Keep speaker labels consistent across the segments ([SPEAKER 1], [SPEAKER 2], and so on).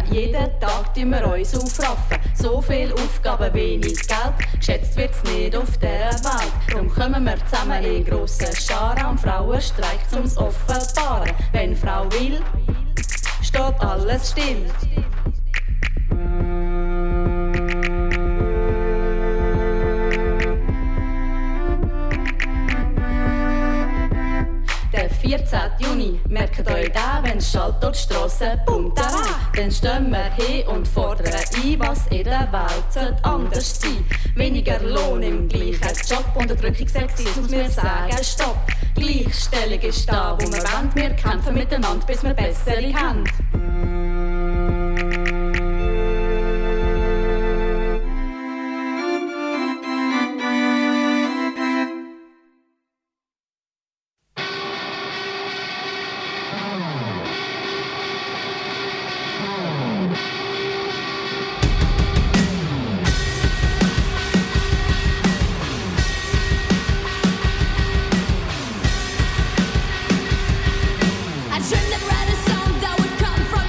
[SPEAKER 1] jeden Tag tun wir uns aufraffen. So viel Aufgaben, wenig Geld, geschätzt wird's nicht auf dieser Welt. Darum kommen wir zusammen in grossen Scharen am Frauenstreik ums Offenbaren. Wenn Frau will, steht alles still. Der 14. Juni, merkt euch da, wenn es schallt durch die Strasse, bumm, da. Dann stehen wir hin und fordern ein, was in der Welt sollte anders sein. Weniger Lohn im gleichen Job, Unterdrückung, Sexismus, wir sagen Stopp. Gleichstellung ist da, wo wir wollen, wir kämpfen miteinander, bis wir bessere haben.
[SPEAKER 2] I dreamed I'd write a song that would come from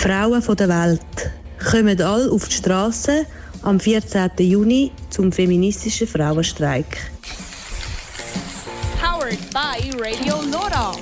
[SPEAKER 2] Frauen der Welt kommen alle auf die Straße am 14. Juni zum feministischen Frauenstreik.
[SPEAKER 3] Powered by Radio Lora.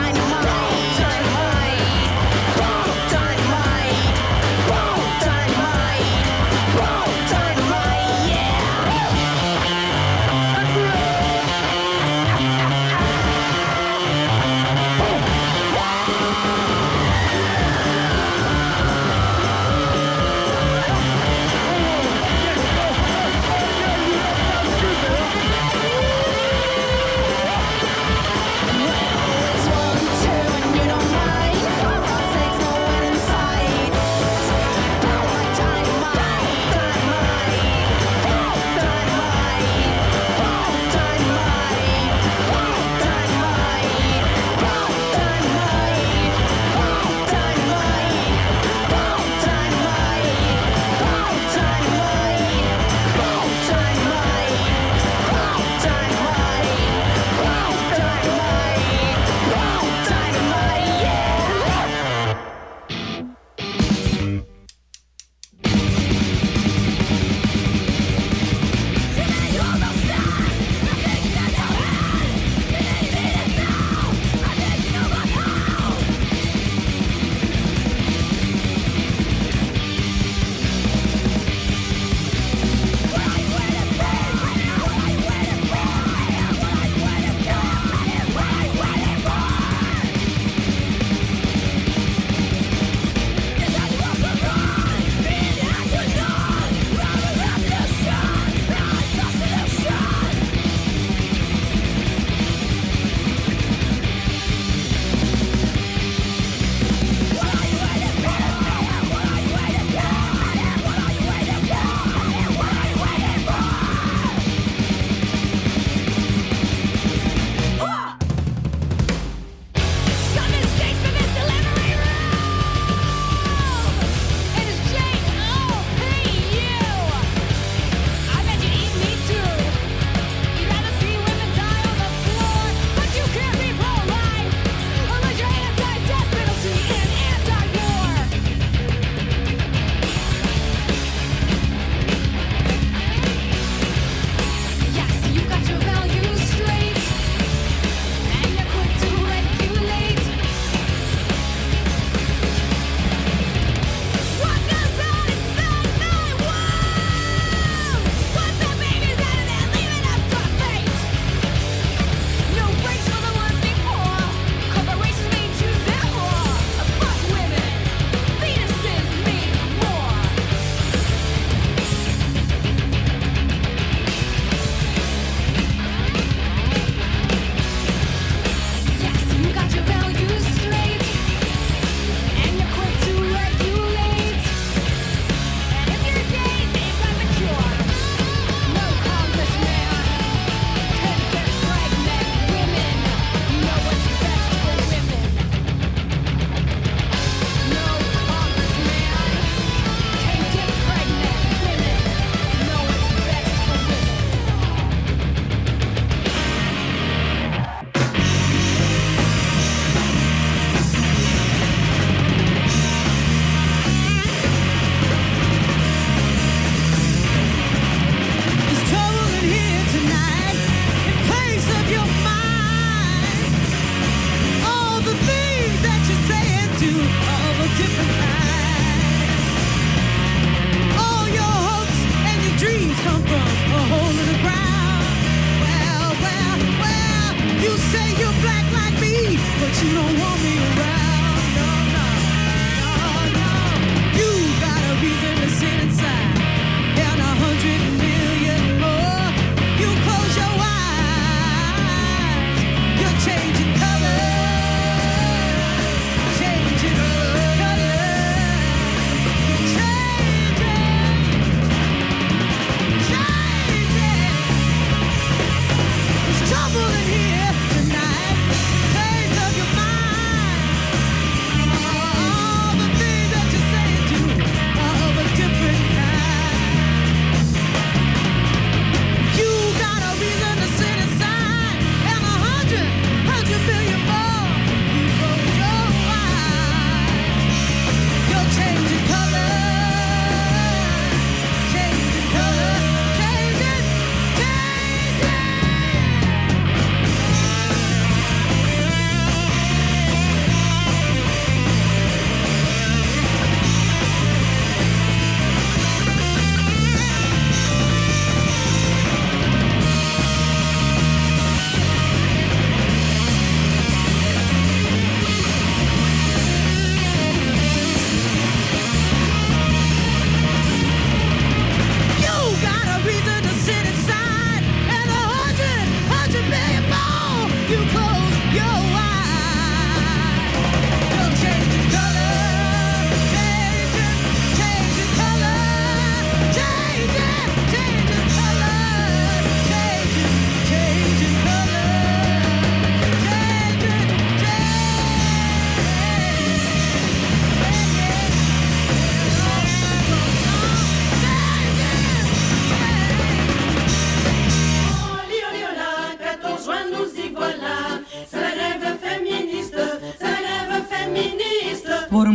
[SPEAKER 4] Dynamite,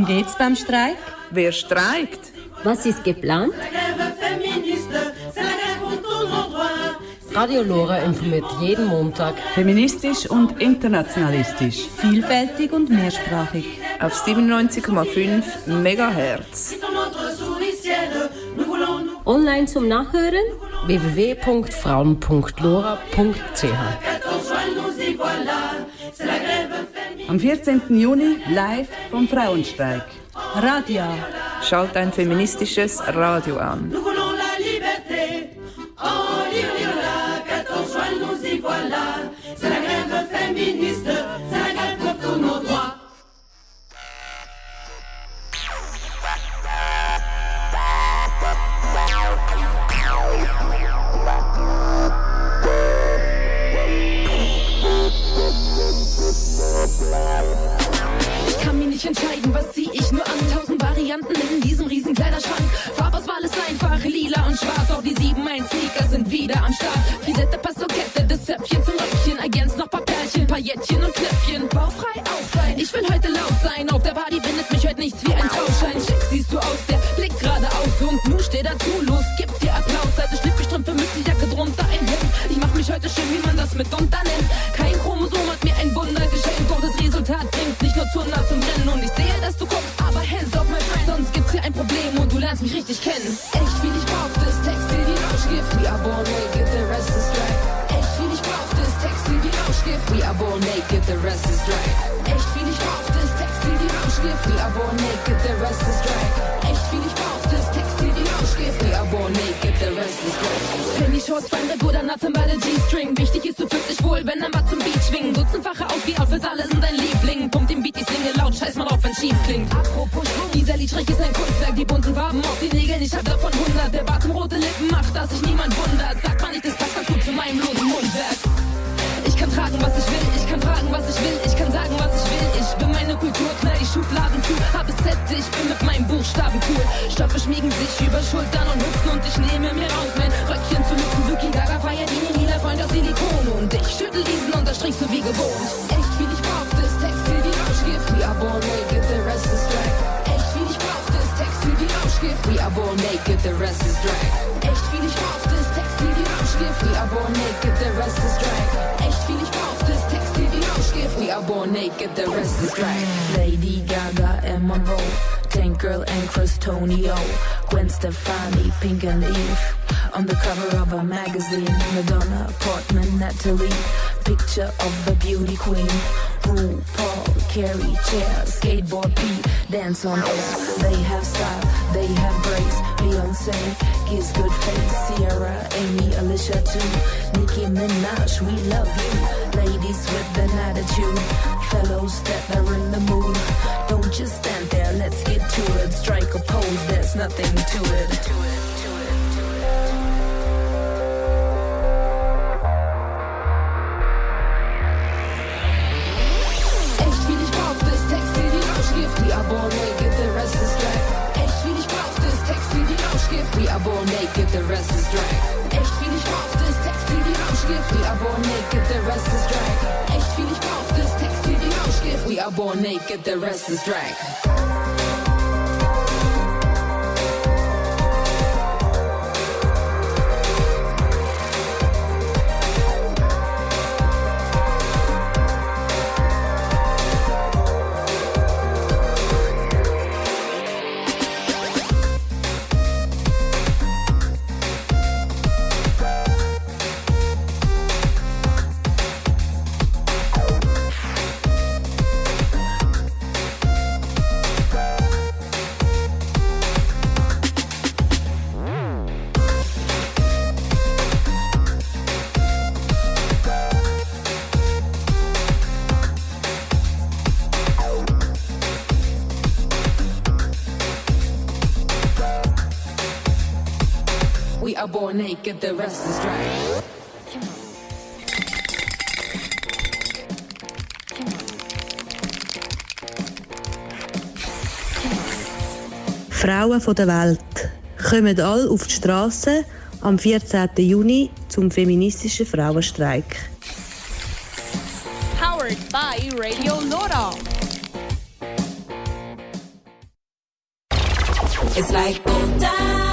[SPEAKER 3] geht's beim Streik?
[SPEAKER 4] Wer streikt?
[SPEAKER 5] Was ist geplant? Radio Lora informiert jeden Montag.
[SPEAKER 6] Feministisch und internationalistisch.
[SPEAKER 3] Vielfältig und mehrsprachig.
[SPEAKER 4] Auf 97,5 MHz.
[SPEAKER 5] Online zum Nachhören www.frauen.lora.ch.
[SPEAKER 6] Am 14. Juni live vom Frauenstreik.
[SPEAKER 3] Radia.
[SPEAKER 4] Schalt ein feministisches Radio an.
[SPEAKER 7] Ich kann mich nicht entscheiden, was zieh ich nur an. 1000 Varianten in diesem riesen Kleiderschrank. Farbauswahl ist einfach, lila und schwarz. Auch die 7-1 Sneaker sind wieder am Start. Frisette, Pastokette, das Zöpfchen zum Röckchen. Ergänzt noch paar Perlchen, Paillettchen und Knöpfchen. Baufrei auch fein, ich will heute laut sein. Auf der Party bindet mich heute nichts wie ein Trauschein. Schick siehst du aus, der Blick geradeaus. Und nu steh dazu, los, gib dir Applaus. Also Schlippi-Strümpfe, Mützenjacke drunter, ein Hemd. Ich mach mich heute schön, wie man das mitunter nennt. Kein Chromosom hat mir ein Wunder geschenkt. Doch das Resultat bringt nicht nur Zunder zum Brennen. Und ich sehe, dass du guckst, aber hands off my friend. Sonst gibt's hier ein Problem und du lernst mich richtig kennen. Echt viel ich brauch das Textil wie Rauschgift. We are born naked, the rest is drag. Echt viel ich brauch das Textil wie Rauschgift. We are born naked, the rest is drag. Echt viel ich brauch das Textil wie Rauschgift. We are born naked, the rest is drag. Echt viel ich brauch das Textil wie Rauschgift. We are born naked, the rest is drag. Penny Shorts, Feinripp oder nothing but a G-String. Wichtig ist, du fühlst dich wohl, wenn ein Bad zum Beat schwingen. Dutzendfache Outfits, alle sind dein Liebling. Pump den Beat, ich singe laut, scheiß mal drauf, wenn schief klingt. Apropos Schwung, dieser Liedstrich ist ein Kunstwerk. Die bunten Farben auf den Nägeln, ich hab davon 100. Der Bart und rote Lippen macht, dass sich niemand wundert. Sagt man nicht, das passt ganz gut zu meinem losen Mundwerk. Ich kann tragen, was ich will, ich kann fragen, was ich will, ich kann sagen, was ich will. Ich bin meine Kultur, knall die Schubladen zu, hab es Z, ich bin mit meinen Buchstaben cool. Stoffe schmiegen sich über Schultern und Hüften und ich nehme mir raus mein Röckchen zu lüften. Suki Gaga feiert ihn, lila Freund aus Silikon und ich schüttel diesen Unterstrich so wie gewohnt. Echt viel ich brauch das Textil wie Rauschgift. We are born naked, the rest is drag. Echt viel ich brauch das Textil wie Rauschgift. We are born naked, the rest is drag. Echt viel ich brauch das Textil wie Rauschgift. We are born naked, the rest is drag. Echt viel ich brauch das Textil wie Rauschgift. We are born naked, the rest is drag. Lady Gaga and Monroe, Tank Girl and Christonio, Gwen Stefani, Pink and Eve. On the cover of a magazine, Madonna, Portman, Natalie. Picture of the beauty queen. RuPaul, Carrie, Cher, skateboard Pete, dance on air. They have style, they have grace. Beyonce gives good face. Sierra, Amy, Alicia too. Nicki Minaj, we love you. Ladies with an attitude, fellows that are in the mood. Don't just stand there, let's get to it. Strike a pose, there's nothing to it. We are born naked, the rest is drag. Echt viel ich brauch das Textil wie Rauschgift. We are born naked, the rest is drag. Echt viel ich brauch das Textil wie Rauschgift. We are born naked, the rest is drag. Echt viel ich brauch das Textil wie Rauschgift. We are born naked, the rest is drag. We are born naked, the rest is drag.
[SPEAKER 2] Frauen von der Welt kommen alle auf die Straße am 14. Juni zum feministischen Frauenstreik.
[SPEAKER 3] Powered by Radio Lora.
[SPEAKER 8] It's like old times.